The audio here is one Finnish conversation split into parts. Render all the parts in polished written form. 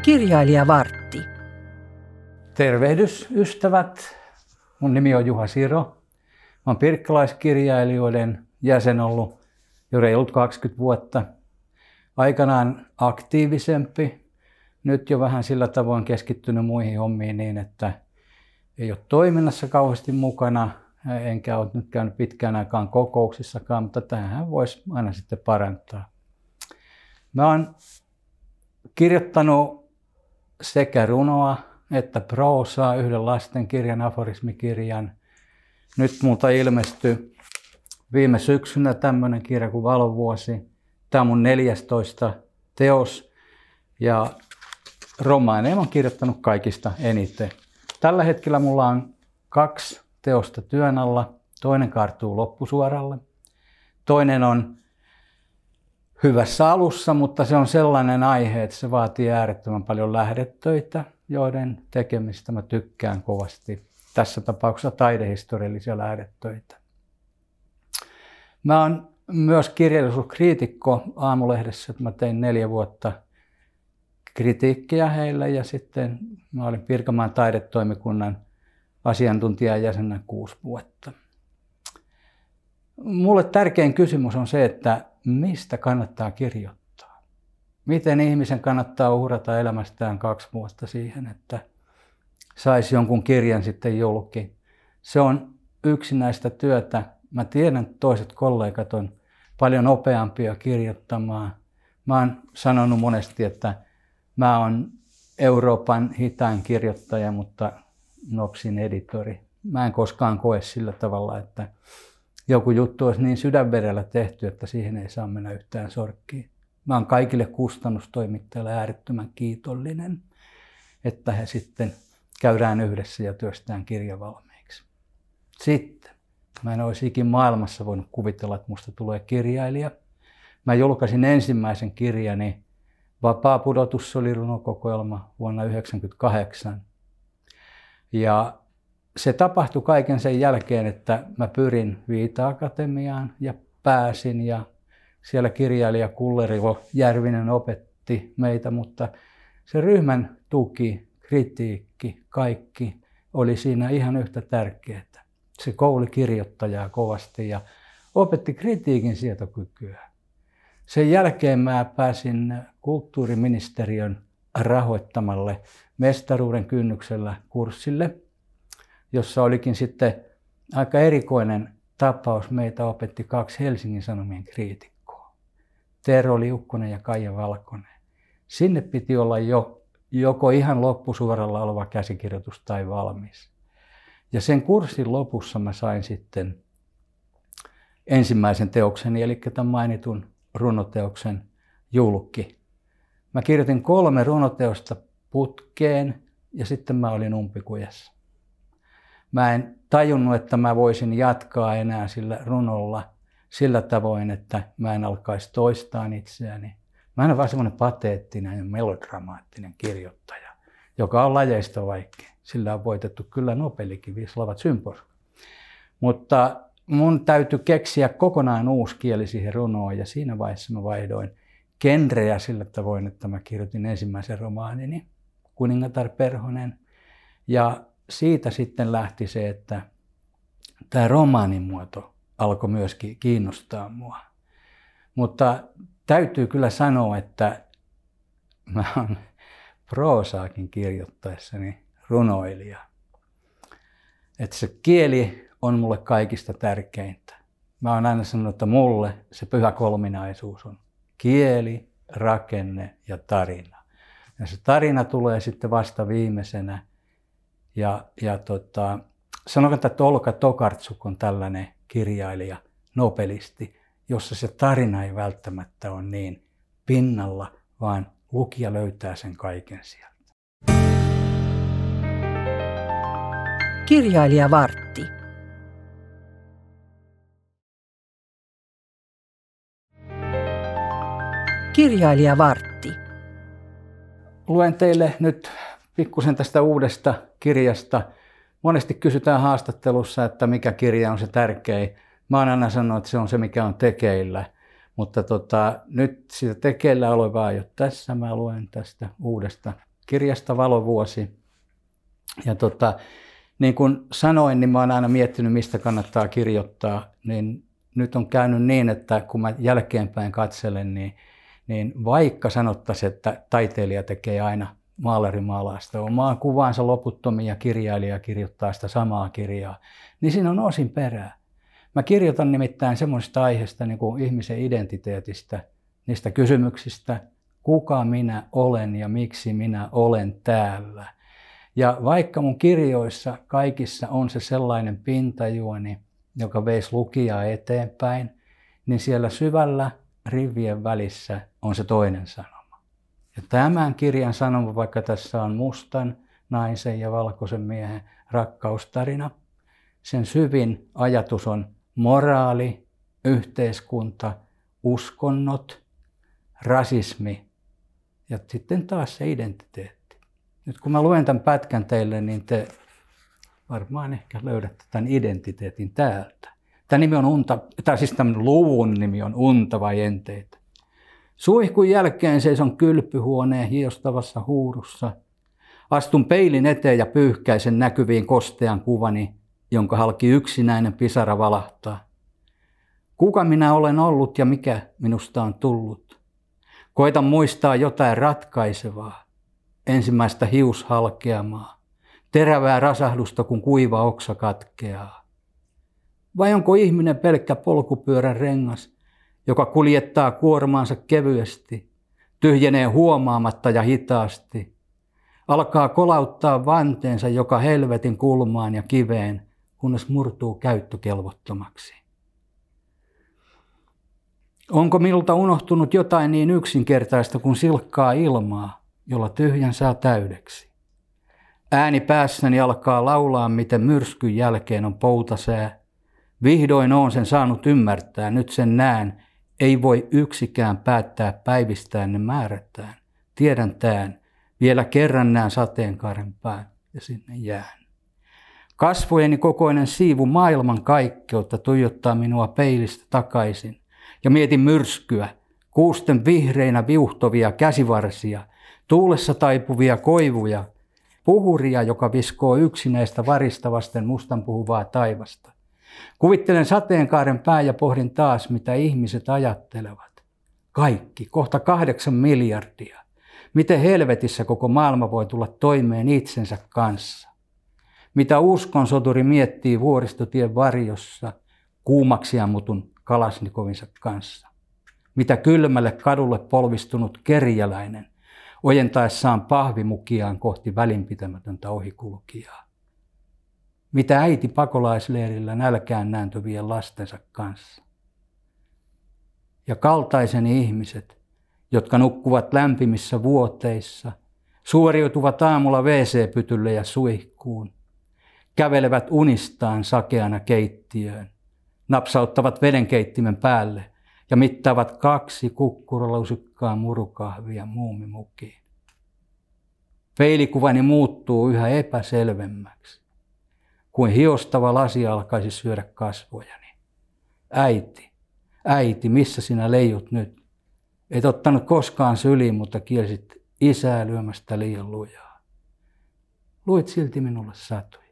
Kirjailijavartti. Tervehdys ystävät. Mun nimi on Juha Siro. Mä oon pirkkalaiskirjailijoiden jäsen ollut jo reilut 20 vuotta. Aikanaan aktiivisempi. Nyt jo vähän sillä tavoin keskittynyt muihin hommiin niin, että ei ole toiminnassa kauheasti mukana. Enkä ole nyt käynyt pitkään aikaan kokouksissakaan, mutta tämähän voisi aina sitten parantaa. Mä oon kirjoittanut sekä runoa että proosaa, yhden lastenkirjan, aforismikirjan. Nyt multa ilmestyi viime syksynä tämmöinen kirja kuin Valovuosi. Tämä on mun 14. teos ja romaaneja mä oon kirjoittanut kaikista eniten. Tällä hetkellä mulla on 2 teosta työn alla. Toinen kaartuu loppusuoralle. Toinen on hyvässä alussa, mutta se on sellainen aihe, että se vaatii äärettömän paljon lähdetöitä, joiden tekemistä mä tykkään kovasti. Tässä tapauksessa taidehistoriallisia lähdetöitä. Mä oon myös kirjallisuuskriitikko Aamulehdessä, että mä tein 4 vuotta kritiikkiä heille ja sitten mä olin Pirkanmaan taidetoimikunnan asiantuntijajäsenä 6 vuotta. Mulle tärkein kysymys on se, että mistä kannattaa kirjoittaa? Miten ihmisen kannattaa uhrata elämästään 2 vuotta siihen, että saisi jonkun kirjan sitten julki? Se on yksinäistä työtä. Mä tiedän, että toiset kollegat on paljon nopeampia kirjoittamaan. Mä oon sanonut monesti, että mä oon Euroopan hitain kirjoittaja, mutta nopsin editori. Mä en koskaan koe sillä tavalla, että joku juttu olisi niin sydänverellä tehty, että siihen ei saa mennä yhtään sorkkiin. Mä oon kaikille kustannustoimittajille äärettömän kiitollinen, että he sitten käydään yhdessä ja työstään kirja valmiiksi. Sitten mä en olisi ikin maailmassa voinut kuvitella, että musta tulee kirjailija. Mä julkaisin ensimmäisen kirjani, Vapaa pudotus, oli runokokoelma vuonna 1998. Ja se tapahtui kaiken sen jälkeen, että mä pyrin Viita-akatemiaan ja pääsin ja siellä kirjailija Kullerivo Järvinen opetti meitä, mutta se ryhmän tuki, kritiikki, kaikki oli siinä ihan yhtä tärkeää. Se kouli kirjoittajaa kovasti ja opetti kritiikin sietokykyä. Sen jälkeen mä pääsin kulttuuriministeriön rahoittamalle mestaruuden kynnyksellä kurssille, jossa olikin sitten aika erikoinen tapaus. Meitä opetti 2 Helsingin Sanomien kriitikkoa, Tero Liukkonen ja Kaija Valkonen. Sinne piti olla joko ihan loppusuoralla oleva käsikirjoitus tai valmis. Ja sen kurssin lopussa mä sain sitten ensimmäisen teokseni, eli tämän mainitun runoteoksen julki. Mä kirjoitin 3 runoteosta putkeen ja sitten mä olin umpikujassa. Mä en tajunnut, että mä voisin jatkaa enää sillä runolla sillä tavoin, että mä en alkaisi toistaa itseäni. Mä en ole vaan semmoinen pateettinen ja melodramaattinen kirjoittaja, joka on lajeista vaikea. Sillä on voitettu kyllä Nobelikin, Wisława Szymborska. Mutta mun täytyi keksiä kokonaan uusi kieli siihen runoon ja siinä vaiheessa mä vaihdoin genrejä sillä tavoin, että mä kirjoitin ensimmäisen romaanini, Kuningatar Perhonen. Ja siitä sitten lähti se, että tämä romaanin muoto alkoi myöskin kiinnostaa mua. Mutta täytyy kyllä sanoa, että mä oon proosaakin kirjoittaessani runoilija. Että se kieli on mulle kaikista tärkeintä. Mä oon aina sanonut, että mulle se pyhä kolminaisuus on kieli, rakenne ja tarina. Ja se tarina tulee sitten vasta viimeisenä. Sanotaan, että Olga Tokarczuk on tällainen kirjailija, nobelisti, jossa se tarina ei välttämättä ole niin pinnalla, vaan lukija löytää sen kaiken sieltä. Kirjailijavartti. Kirjailijavartti. Luen teille nyt pikkusen tästä uudesta kirjasta. Monesti kysytään haastattelussa, että mikä kirja on se tärkein. Mä oon aina sanonut, että se on se, mikä on tekeillä. Mutta nyt sitä tekeillä olevaa jo tässä. Mä luen tästä uudesta kirjasta Valovuosi. Ja niin kuin sanoin, niin mä oon aina miettinyt, mistä kannattaa kirjoittaa. Niin nyt on käynyt niin, että kun mä jälkeenpäin katselen, niin vaikka sanottaisiin, että taiteilija tekee aina maalari maalaa sitä omaa kuvaansa loputtomiin ja kirjailija kirjoittaa sitä samaa kirjaa, niin siinä on osin perää. Mä kirjoitan nimittäin semmoisista aiheista niin kuin ihmisen identiteetistä, niistä kysymyksistä, kuka minä olen ja miksi minä olen täällä. Ja vaikka mun kirjoissa kaikissa on se sellainen pintajuoni, joka veisi lukijaa eteenpäin, niin siellä syvällä rivien välissä on se toinen sanoma. Ja tämän kirjan sanoma, vaikka tässä on mustan naisen ja valkoisen miehen rakkaustarina, sen syvin ajatus on moraali, yhteiskunta, uskonnot, rasismi ja sitten taas se identiteetti. Nyt kun mä luen tämän pätkän teille, niin te varmaan ehkä löydätte tämän identiteetin täältä. Tämä nimi on Unta, tai siis tämän luvun nimi on Unta vai enteitä. Suihkun jälkeen seison kylpyhuoneen hiostavassa huurussa. Astun peilin eteen ja pyyhkäisen näkyviin kostean kuvani, jonka halki yksinäinen pisara valahtaa. Kuka minä olen ollut ja mikä minusta on tullut? Koitan muistaa jotain ratkaisevaa, ensimmäistä hiushalkeamaa, terävää rasahdusta kun kuiva oksa katkeaa. Vai onko ihminen pelkkä polkupyörän rengas, joka kuljettaa kuormaansa kevyesti, tyhjenee huomaamatta ja hitaasti, alkaa kolauttaa vanteensa joka helvetin kulmaan ja kiveen, kunnes murtuu käyttökelvottomaksi? Onko minulta unohtunut jotain niin yksinkertaista kuin silkkaa ilmaa, jolla tyhjän saa täydeksi? Ääni päässäni alkaa laulaa, miten myrskyn jälkeen on poutasää. Vihdoin olen sen saanut ymmärtää, nyt sen näen. Ei voi yksikään päättää päivistään ne määrätään. Tiedän tään, vielä kerran näen sateenkaaren pään ja sinne jään. Kasvojeni kokoinen siivu maailman kaikkeutta tuijottaa minua peilistä takaisin. Ja mietin myrskyä, kuusten vihreinä viuhtovia käsivarsia, tuulessa taipuvia koivuja, puhuria, joka viskoo yksinäistä varista vasten mustan puhuvaa taivasta. Kuvittelen sateenkaaren pää ja pohdin taas, mitä ihmiset ajattelevat. Kaikki, kohta 8 miljardia. Miten helvetissä koko maailma voi tulla toimeen itsensä kanssa? Mitä uskonsoturi miettii vuoristotien varjossa kuumaksi ammutun Kalasnikovinsa kanssa? Mitä kylmälle kadulle polvistunut kerjäläinen ojentaessaan pahvimukiaan kohti välinpitämätöntä ohikulkijaa? Mitä äiti pakolaisleirillä nälkään nääntyvien lastensa kanssa? Ja kaltaiseni ihmiset, jotka nukkuvat lämpimissä vuoteissa, suoriutuvat aamulla WC-pytylle ja suihkuun, kävelevät unistaan sakeana keittiöön, napsauttavat vedenkeittimen päälle ja mittaavat 2 kukkurolusikkaa murukahvia muumimukiin. Peilikuvani muuttuu yhä epäselvemmäksi, kuin hiostava lasi alkaisi syödä kasvojani. Äiti, missä sinä leijut nyt? Et ottanut koskaan syliin, mutta kielsit isää lyömästä liian lujaa. Luit silti minulle satuja.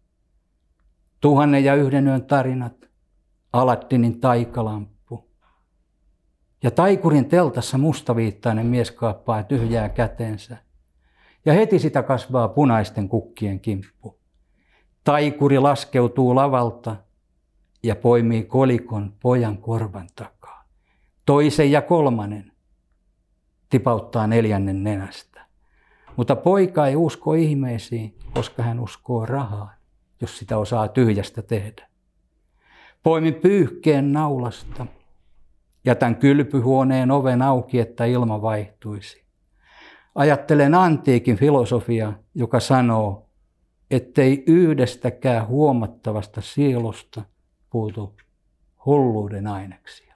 1001 yön tarinat, Aladdinin taikalamppu. Ja taikurin teltassa mustaviittainen mies kaappaa tyhjää kätensä. Ja heti sitä kasvaa punaisten kukkien kimppu. Taikuri laskeutuu lavalta ja poimii kolikon pojan korvan takaa. 2. ja 3. tipauttaa 4. nenästä. Mutta poika ei usko ihmeisiin, koska hän uskoo rahaan, jos sitä osaa tyhjästä tehdä. Poimin pyyhkeen naulasta. Jätän kylpyhuoneen oven auki, että ilma vaihtuisi. Ajattelen antiikin filosofia, joka sanoo, ettei yhdestäkään huomattavasta sielusta puutu hulluuden aineksia.